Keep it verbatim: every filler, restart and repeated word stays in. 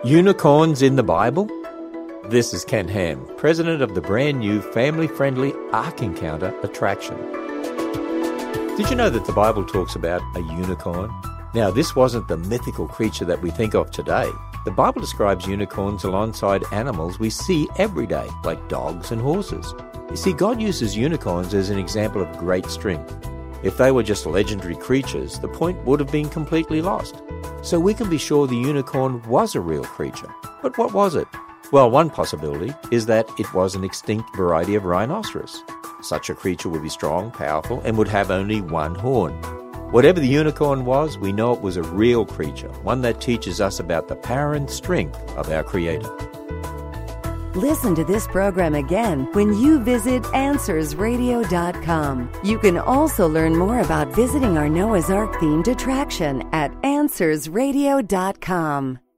Unicorns in the Bible? This is Ken Ham, president of the brand new family-friendly Ark Encounter attraction. Did you know that the Bible talks about a unicorn? Now, this wasn't the mythical creature that we think of today. The Bible describes unicorns alongside animals we see every day, like dogs and horses. You see, God uses unicorns as an example of great strength. If they were just legendary creatures, the point would have been completely lost. So we can be sure the unicorn was a real creature. But what was it? Well, one possibility is that it was an extinct variety of rhinoceros. Such a creature would be strong, powerful, and would have only one horn. Whatever the unicorn was, we know it was a real creature, one that teaches us about the power and strength of our Creator. Listen to this program again when you visit answers radio dot com. You can also learn more about visiting our Noah's Ark themed attraction at answers radio dot com.